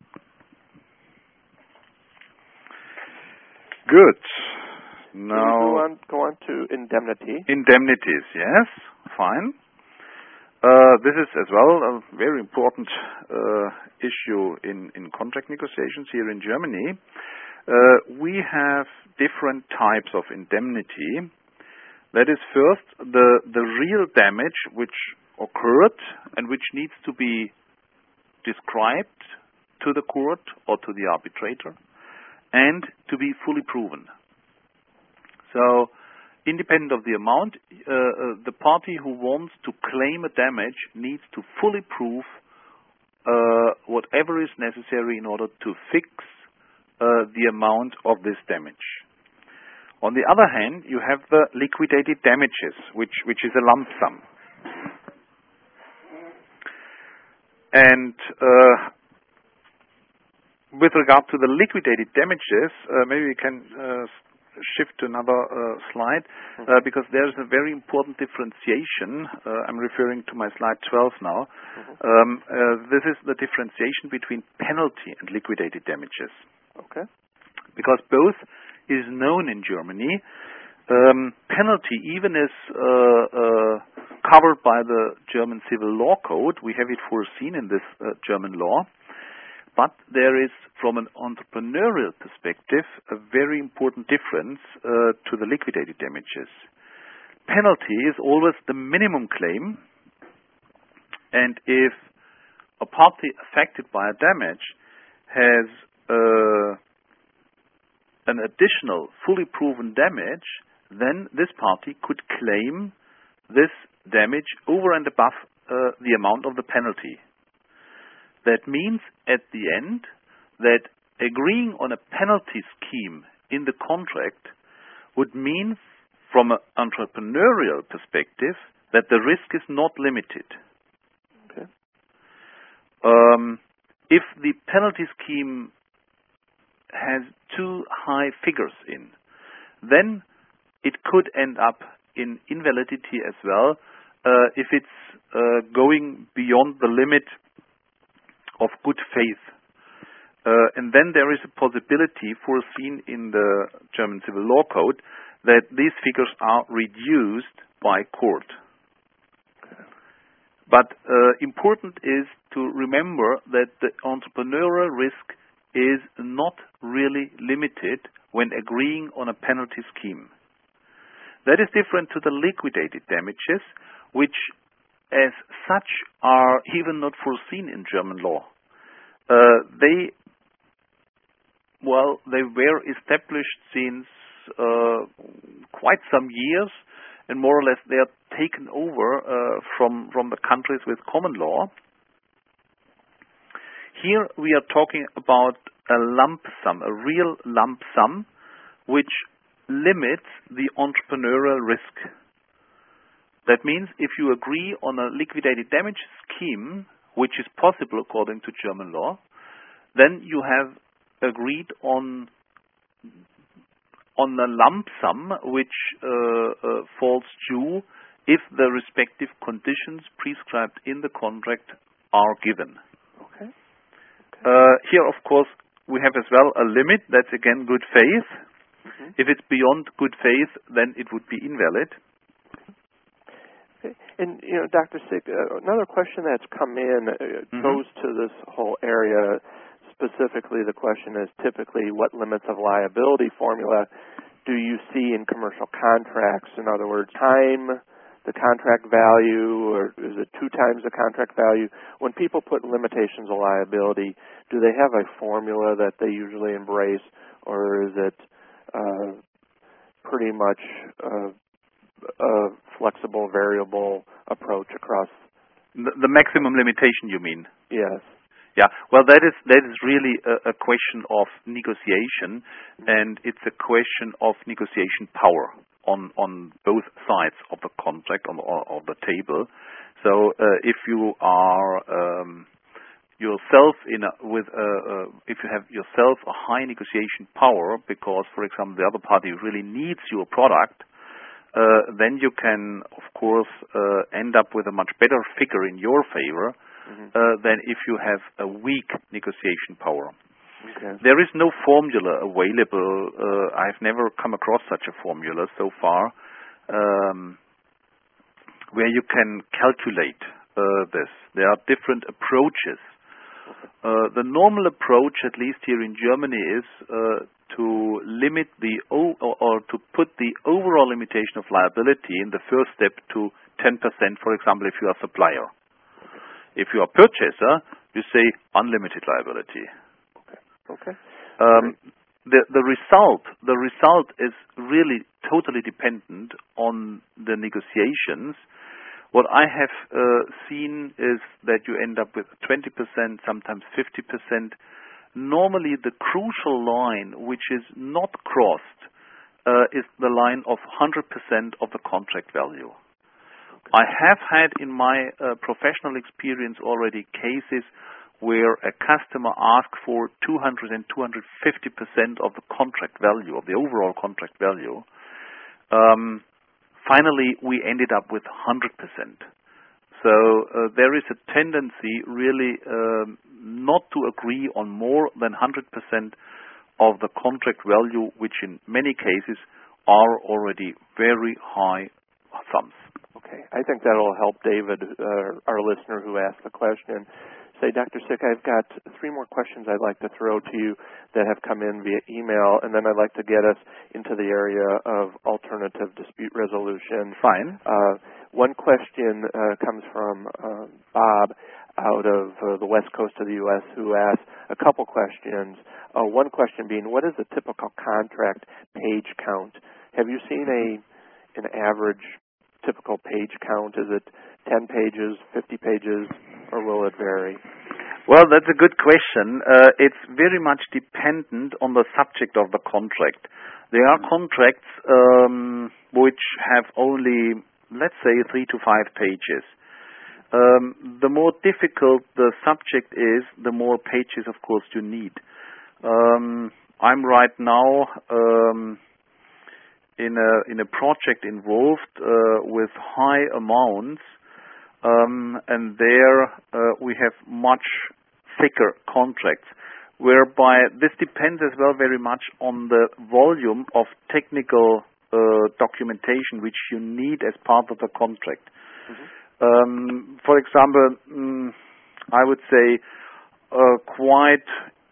Good. Now, go on, go on to indemnity. Indemnities, yes, fine. Uh, this is as well a very important uh, issue in, in contract negotiations here in Germany. Uh, we have different types of indemnity. That is, first, the, the real damage which occurred and which needs to be described to the court or to the arbitrator and to be fully proven. So, independent of the amount, uh, uh, the party who wants to claim a damage needs to fully prove uh, whatever is necessary in order to fix uh, the amount of this damage. On the other hand, you have the liquidated damages, which, which is a lump sum. And uh, with regard to the liquidated damages, uh, maybe we can uh, shift to another uh, slide, uh, because there is a very important differentiation. Uh, I'm referring to my slide twelve now. Um, uh, this is the differentiation between penalty and liquidated damages. Okay. Because both is known in Germany. Um, penalty even is uh, uh, covered by the German Civil Law Code. We have it foreseen in this uh, German law. But there is, from an entrepreneurial perspective, a very important difference uh, to the liquidated damages. Penalty is always the minimum claim, and if a party affected by a damage has uh, an additional fully proven damage, then this party could claim this damage over and above uh, the amount of the penalty. That means at the end that agreeing on a penalty scheme in the contract would mean, from an entrepreneurial perspective, that the risk is not limited. Okay. Um, if the penalty scheme has too high figures in, then it could end up in invalidity as well uh, if it's uh, going beyond the limit of good faith. Uh, and then there is a possibility foreseen in the German Civil Law Code that these figures are reduced by court. But uh, important is to remember that the entrepreneurial risk is not really limited when agreeing on a penalty scheme. That is different to the liquidated damages, which as such are even not foreseen in German law. Uh, they, well, they were established since uh, quite some years, and more or less they are taken over uh, from, from the countries with common law. Here we are talking about a lump sum, a real lump sum, which limits the entrepreneurial risk. That means if you agree on a liquidated damage scheme, which is possible according to German law, then you have agreed on on a lump sum which uh, uh, falls due if the respective conditions prescribed in the contract are given. Okay. Okay. Uh, here, of course, we have as well a limit. That's again good faith. Mm-hmm. If it's beyond good faith, then it would be invalid. Okay. And, you know, Doctor Sick, uh, another question that's come in uh, mm-hmm. goes to this whole area. Specifically, the question is typically what limits of liability formula do you see in commercial contracts? In other words, time, the contract value, or is it two times the contract value? When people put limitations of liability, do they have a formula that they usually embrace, or is it uh, pretty much uh, a flexible, variable approach across? The, the maximum limitation, you mean? Yes. Yeah, well, that is that is really a, a question of negotiation, and it's a question of negotiation power on on both sides of the contract, on the, of the table. So, uh, if you are um, yourself in a, with a, uh, if you have yourself a high negotiation power, because, for example, the other party really needs your product, uh, then you can, of course, uh, end up with a much better figure in your favor. Mm-hmm. Uh, than if you have a weak negotiation power. Okay. There is no formula available. Uh, I've never come across such a formula so far um, where you can calculate uh, this. There are different approaches. Uh, the normal approach, at least here in Germany, is uh, to limit the o- or, or to put the overall limitation of liability in the first step to ten percent, for example, if you are a supplier. If you are a purchaser, you say unlimited liability. Okay. Okay. Um, the the result the result is really totally dependent on the negotiations. What I have uh, seen is that you end up with twenty percent, sometimes fifty percent. Normally, the crucial line, which is not crossed, uh, is the line of one hundred percent of the contract value. I have had in my uh, professional experience already cases where a customer asked for two hundred and two hundred fifty percent of the contract value, of the overall contract value. Um, finally, we ended up with one hundred percent. So uh, there is a tendency really um, not to agree on more than one hundred percent of the contract value, which in many cases are already very high sums. Okay. I think that will help David, uh, our listener who asked the question. Say, Doctor Sick, I've got three more questions I'd like to throw to you that have come in via email, and then I'd like to get us into the area of alternative dispute resolution. Fine. Uh, one question uh, comes from uh, Bob out of uh, the west coast of the U S who asked a couple questions. Uh, one question being, what is the typical contract page count? Have you seen a an average typical page count? Is it ten pages, fifty pages, or will it vary? Well, that's a good question. Uh, it's very much dependent on the subject of the contract. There are contracts um, which have only, let's say, three to five pages. Um, the more difficult the subject is, the more pages, of course, you need. Um, I'm right now um, in a in a project involved uh, with high amounts, um, and there uh, we have much thicker contracts, whereby this depends as well very much on the volume of technical uh, documentation which you need as part of the contract. Mm-hmm. Um, for example, mm, I would say a quite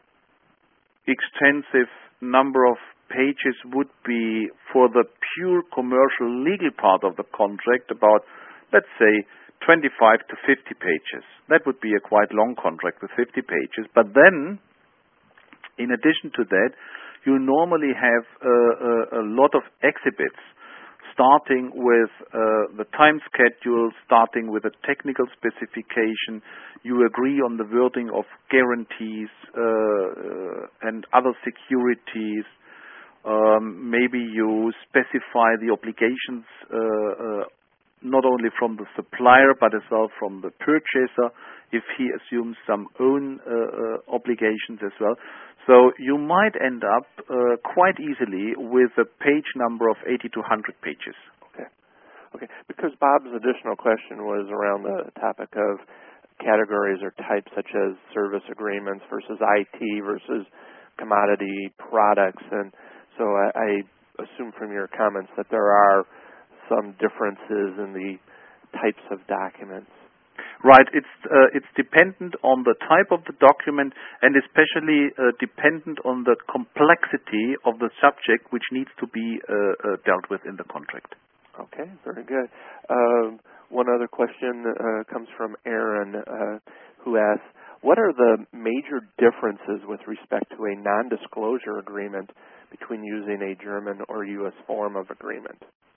extensive number of pages would be for the pure commercial legal part of the contract, about, let's say, twenty-five to fifty pages. That would be a quite long contract with fifty pages. But then, in addition to that, you normally have uh, a, a lot of exhibits, starting with uh, the time schedule, starting with a technical specification. You agree on the wording of guarantees uh, uh, and other securities. Um, maybe you specify the obligations uh, uh, not only from the supplier but as well from the purchaser if he assumes some own uh, uh, obligations as well. So you might end up uh, quite easily with a page number of eighty to one hundred pages. Okay. Okay. Because Bob's additional question was around the topic of categories or types such as service agreements versus I T versus commodity products, and so I, I assume from your comments that there are some differences in the types of documents. Right. It's uh, it's dependent on the type of the document, and especially uh, dependent on the complexity of the subject which needs to be uh, uh, dealt with in the contract. Okay, very good. Uh, one other question uh, comes from Aaron, uh, who asks, what are the major differences with respect to a non-disclosure agreement between using a German or U S form of agreement?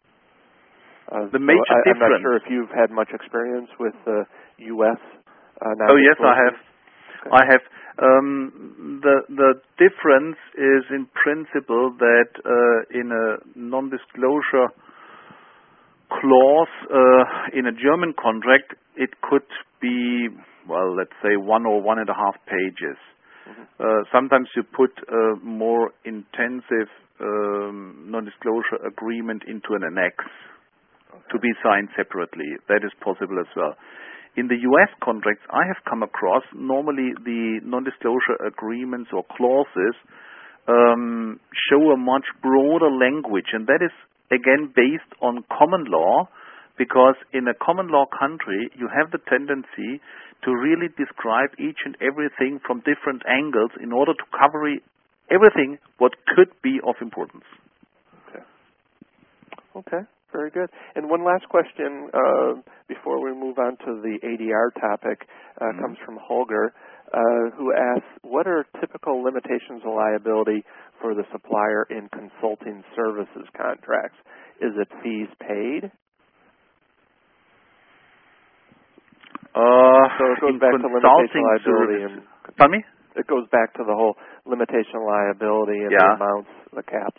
Uh, the major so I, difference. I'm not sure if you've had much experience with the U S Uh, oh yes, I have. Okay. I have. Um, the the difference is in principle that uh, in a non-disclosure clause uh, in a German contract, it could be, well, let's say one or one and a half pages. Mm-hmm. Uh, sometimes you put a more intensive um, non-disclosure agreement into an annex okay. to be signed separately. That is possible as well. In the U S contracts I have come across, normally the non-disclosure agreements or clauses um, show a much broader language, and that is again based on common law, because in a common law country you have the tendency to really describe each and everything from different angles in order to cover everything what could be of importance. Okay. Okay. Very good. And one last question uh, before we move on to the A D R topic uh, mm-hmm. comes from Holger, uh, who asks, what are typical limitations of liability for the supplier in consulting services contracts? Is it fees paid? Uh, so it goes back to limitation liability. Service. And Pardon me? It goes back to the whole limitation liability and yeah. the amounts, the caps.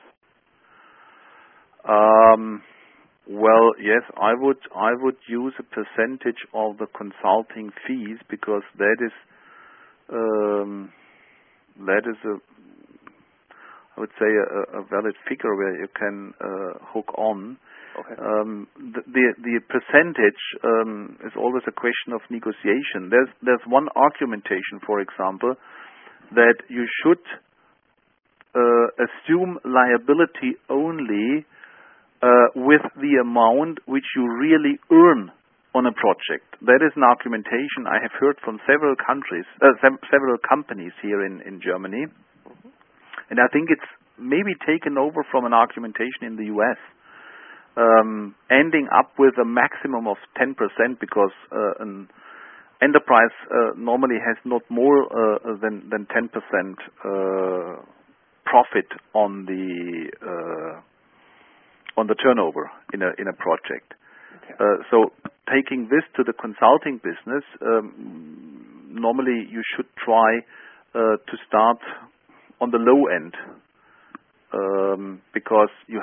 Um. Well, yes, I would I would use a percentage of the consulting fees, because that is um, that is a I would say a, a valid figure where you can uh, hook on. Okay. Um, the, the the percentage um, is always a question of negotiation. There's there's one argumentation, for example, that you should uh, assume liability only Uh, with the amount which you really earn on a project. That is an argumentation I have heard from several countries, uh, se- several companies here in, in Germany. Mm-hmm. And I think it's maybe taken over from an argumentation in the U S, um, ending up with a maximum of ten percent, because uh, an enterprise uh, normally has not more uh, than, than ten percent uh, profit on the uh, on the turnover in a in a project. Okay. Uh, so taking this to the consulting business, um, normally you should try uh, to start on the low end, um, because you have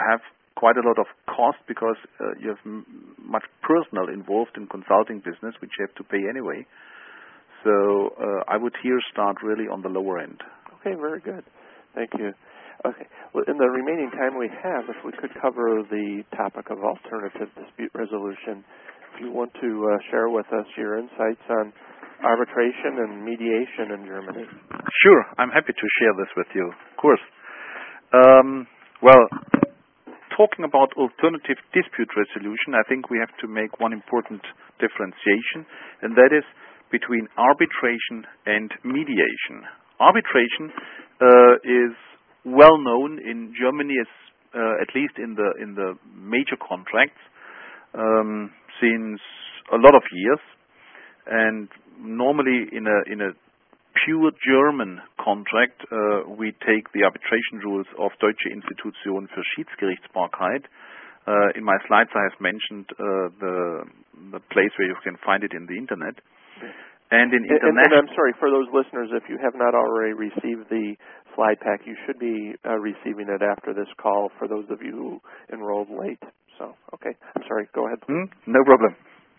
quite a lot of cost because uh, you have m- much personnel involved in consulting business, which you have to pay anyway. So uh, I would here start really on the lower end. Okay, very good. Thank you. Okay. Well, in the remaining time we have, if we could cover the topic of alternative dispute resolution, if you want to uh, share with us your insights on arbitration and mediation in Germany. Sure, I'm happy to share this with you, of course. Um, well, talking about alternative dispute resolution, I think we have to make one important differentiation, and that is between arbitration and mediation. Arbitration uh, is well known in Germany, as, uh, at least in the in the major contracts, um, since a lot of years, and normally in a in a pure German contract, uh, we take the arbitration rules of Deutsche Institution für Schiedsgerichtsbarkeit. Uh, in my slides, I have mentioned uh, the the place where you can find it in the internet. And in and, international, and, and I'm sorry for those listeners, if you have not already received the slide pack, you should be uh, receiving it after this call. For those of you who enrolled late, so okay, I'm sorry. Go ahead, please. Hmm? No problem.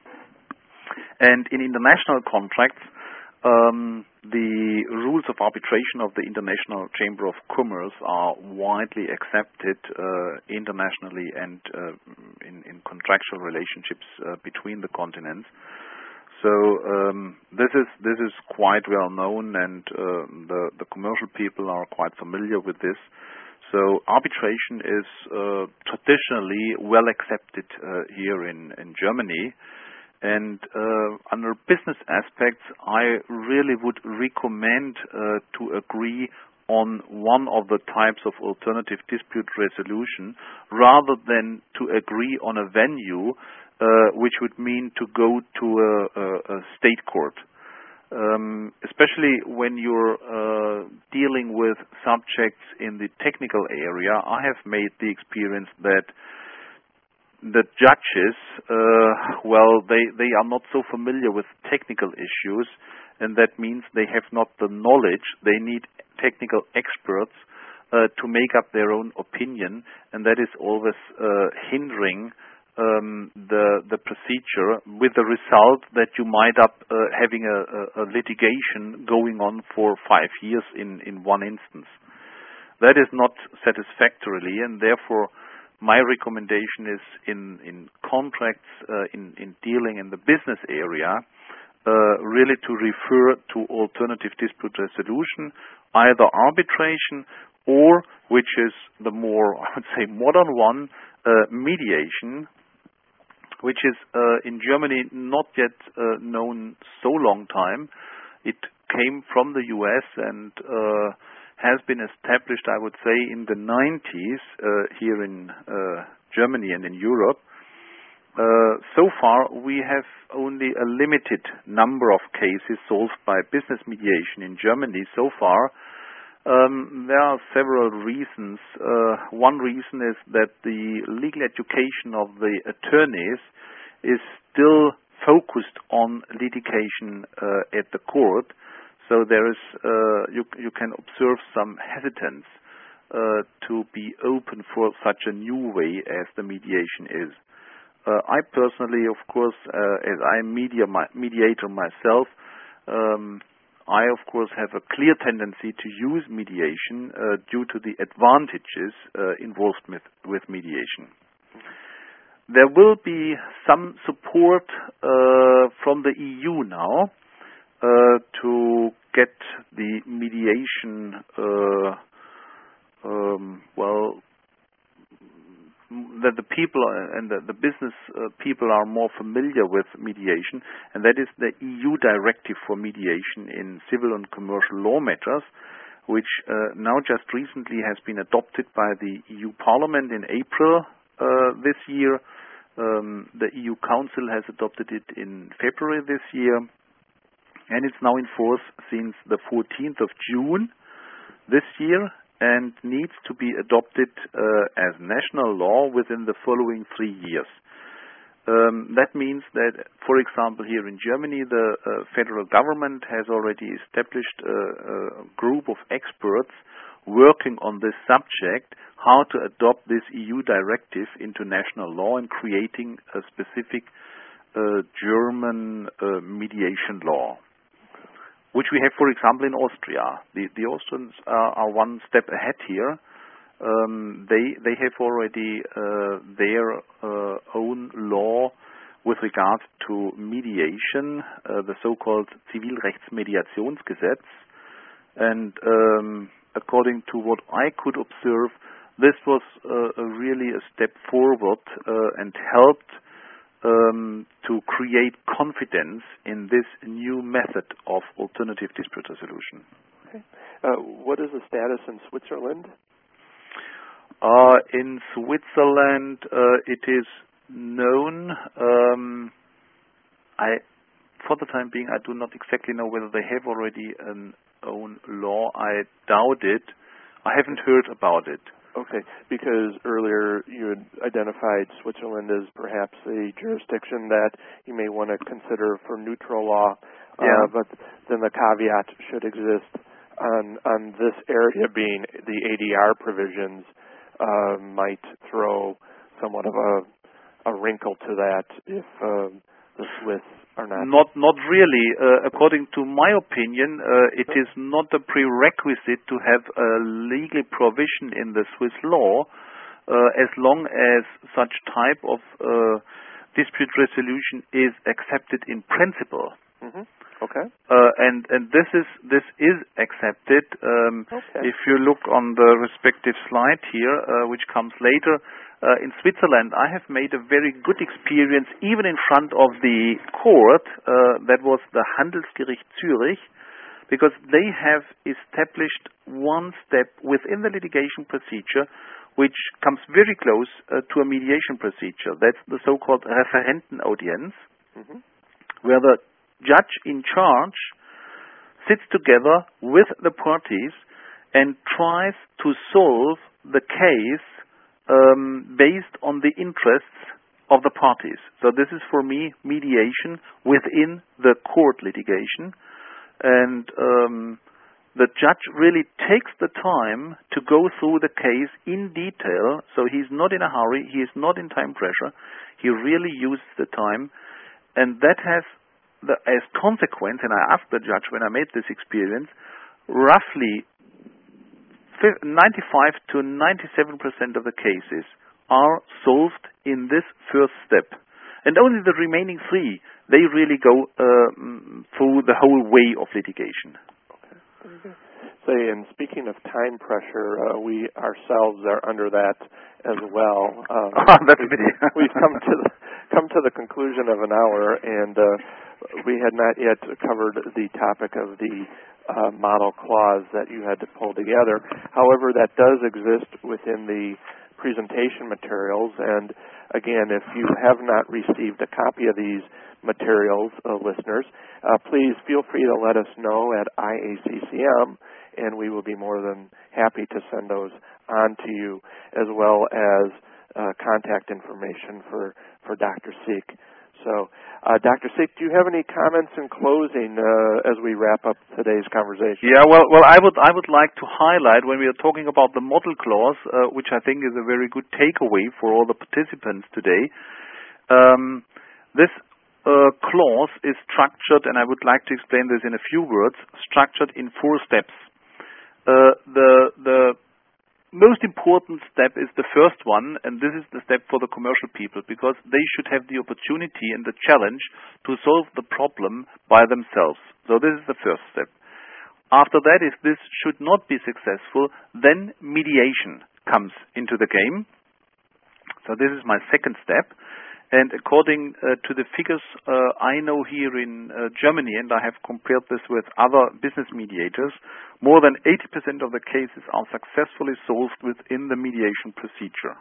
And in international contracts, um, the rules of arbitration of the International Chamber of Commerce are widely accepted uh, internationally and uh, in, in contractual relationships uh, between the continents. So um, this is this is quite well known, and uh, the the commercial people are quite familiar with this. So arbitration is uh, traditionally well accepted uh, here in in Germany. And uh, under business aspects, I really would recommend uh, to agree on one of the types of alternative dispute resolution rather than to agree on a venue, uh, which would mean to go to a, a, a state court. Um, especially when you're uh, dealing with subjects in the technical area, I have made the experience that the judges, uh, well, they, they are not so familiar with technical issues, and that means they have not the knowledge. They need technical experts uh, to make up their own opinion, and that is always uh, hindering um, the the procedure, with the result that you might up uh, having a, a, a litigation going on for five years in, in one instance. That is not satisfactorily, and therefore my recommendation is in, in contracts, uh, in, in dealing in the business area, uh, really to refer to alternative dispute resolution, either arbitration or, which is the more, I would say, modern one, uh, mediation, which is uh, in Germany not yet uh, known so long time. It came from the U S and uh, has been established, I would say, in the nineties uh, here in uh, Germany and in Europe. Uh, so far, we have only a limited number of cases solved by business mediation in Germany so far. Um, there are several reasons. Uh, one reason is that the legal education of the attorneys is still focused on litigation uh, at the court. So there is, uh, you, you can observe some hesitance uh, to be open for such a new way as the mediation is. Uh, I personally, of course, uh, as I'm media, my, mediator myself, um, I, of course, have a clear tendency to use mediation uh, due to the advantages uh, involved with, with mediation. There will be some support uh, from the E U now uh, to get the mediation, uh, um, well, that the people and the, the business uh, people are more familiar with mediation, and that is the E U directive for mediation in civil and commercial law matters, which uh, now just recently has been adopted by the E U Parliament in April uh, this year. Um, the E U Council has adopted it in February this year, and it's now in force since the fourteenth of June this year, and needs to be adopted uh, as national law within the following three years. Um, that means that, for example, here in Germany, the uh, federal government has already established a, a group of experts working on this subject, how to adopt this E U directive into national law and creating a specific uh, German uh, mediation law, which we have, for example, in Austria. The, the Austrians are, are one step ahead here. Um, they they have already uh, their uh, own law with regard to mediation, uh, the so-called Zivilrechtsmediationsgesetz. And um, according to what I could observe, this was uh, a really a step forward uh, and helped um, to create confidence in this new method of alternative dispute resolution. Okay. Uh, what is the status in Switzerland? Uh, in Switzerland, uh, it is known. Um, I, for the time being, I do not exactly know whether they have already an own law. I doubt it. I haven't heard about it. Okay, because earlier you had identified Switzerland as perhaps a jurisdiction that you may want to consider for neutral law, Yeah. uh, but then the caveat should exist on on this area being the A D R provisions uh, might throw somewhat of a a wrinkle to that if uh, the Swiss are not. Not not really. Uh, according to my opinion, uh, it is not a prerequisite to have a legal provision in the Swiss law uh, as long as such type of uh, dispute resolution is accepted in principle. Mm-hmm. Okay. Uh, and and this is this is accepted. Um, okay. If you look on the respective slide here, uh, which comes later, uh, in Switzerland, I have made a very good experience, even in front of the court. Uh, that was the Handelsgericht Zürich, because they have established one step within the litigation procedure, which comes very close uh, to a mediation procedure. That's the so-called Referentenaudienz, mm-hmm. where the judge in charge sits together with the parties and tries to solve the case um, based on the interests of the parties. So this is for me mediation within the court litigation, and um, the judge really takes the time to go through the case in detail. So he's not in a hurry, he is not in time pressure, he really uses the time, and that has The, as consequence, and I asked the judge when I made this experience, roughly ninety-five to ninety-seven percent of the cases are solved in this first step. And only the remaining three, they really go uh, through the whole way of litigation. Okay, very good. Say, and speaking of time pressure, uh, we ourselves are under that as well. Um, oh, that's we've, pity. we've come to the, come to the conclusion of an hour, and uh, we had not yet covered the topic of the uh, model clause that you had to pull together. However, that does exist within the presentation materials, and again, if you have not received a copy of these materials, uh, listeners, uh, please feel free to let us know at I A C C M, and we will be more than happy to send those on to you, as well as uh, contact information for, for Doctor Seek. So, uh, Doctor Seek, do you have any comments in closing uh, as we wrap up today's conversation? Yeah, well, well, I would I would like to highlight when we are talking about the model clause, uh, which I think is a very good takeaway for all the participants today. Um, this uh, clause is structured, and I would like to explain this in a few words, structured in four steps. Uh, the the most important step is the first one, and this is the step for the commercial people, because they should have the opportunity and the challenge to solve the problem by themselves. So this is the first step. After that, if this should not be successful, then mediation comes into the game. So this is my second step. And according uh, to the figures uh, I know here in uh, Germany, and I have compared this with other business mediators, more than eighty percent of the cases are successfully solved within the mediation procedure.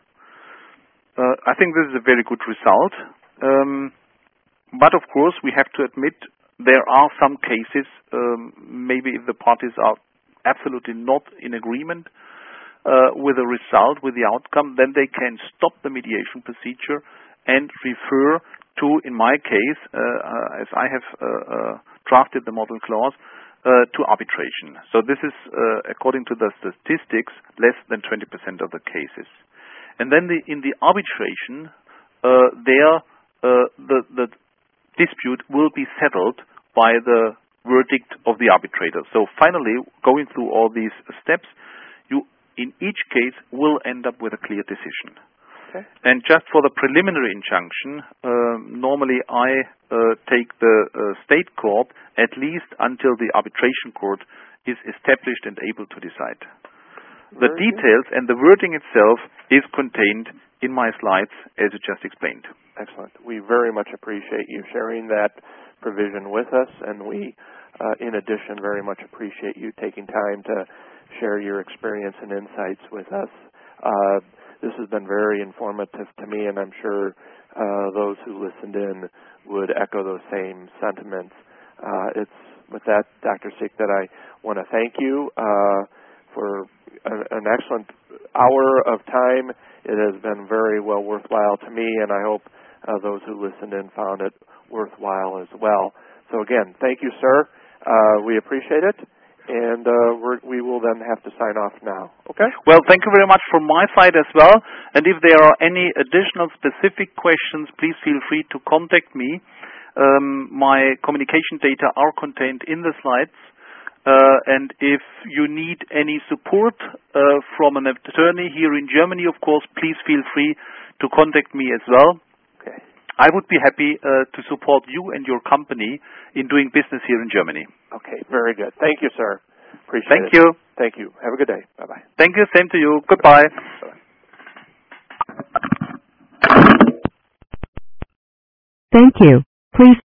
Uh, I think this is a very good result. Um, but of course, we have to admit there are some cases, um, maybe if the parties are absolutely not in agreement uh, with the result, with the outcome, then they can stop the mediation procedure and refer to, in my case, uh, uh, as I have uh, uh, drafted the model clause, uh, to arbitration. So this is, uh, according to the statistics, less than twenty percent of the cases. And then the, in the arbitration, uh, there uh, the, the dispute will be settled by the verdict of the arbitrator. So finally, going through all these steps, you in each case will end up with a clear decision. Okay. And just for the preliminary injunction, uh, normally I uh, take the uh, state court at least until the arbitration court is established and able to decide. The Very details good. And the wording itself is contained in my slides, as you just explained. Excellent. We very much appreciate you sharing that provision with us, and we, uh, in addition, very much appreciate you taking time to share your experience and insights with us. Uh, This has been very informative to me, and I'm sure uh, those who listened in would echo those same sentiments. Uh, it's with that, Doctor Sick, that I want to thank you uh, for an, an excellent hour of time. It has been very well worthwhile to me, and I hope uh, those who listened in found it worthwhile as well. So again, thank you, sir. Uh, we appreciate it. And uh, we're, we will then have to sign off now. Okay? Well, thank you very much from my side as well. And if there are any additional specific questions, please feel free to contact me. Um, my communication data are contained in the slides. Uh, and if you need any support uh, from an attorney here in Germany, of course, please feel free to contact me as well. Okay. I would be happy uh, to support you and your company in doing business here in Germany. Okay, very good. Thank you, sir. Appreciate Thank it. you. Thank you. Have a good day. Bye-bye. Thank you. Same to you. Goodbye. Bye-bye. Thank you. Please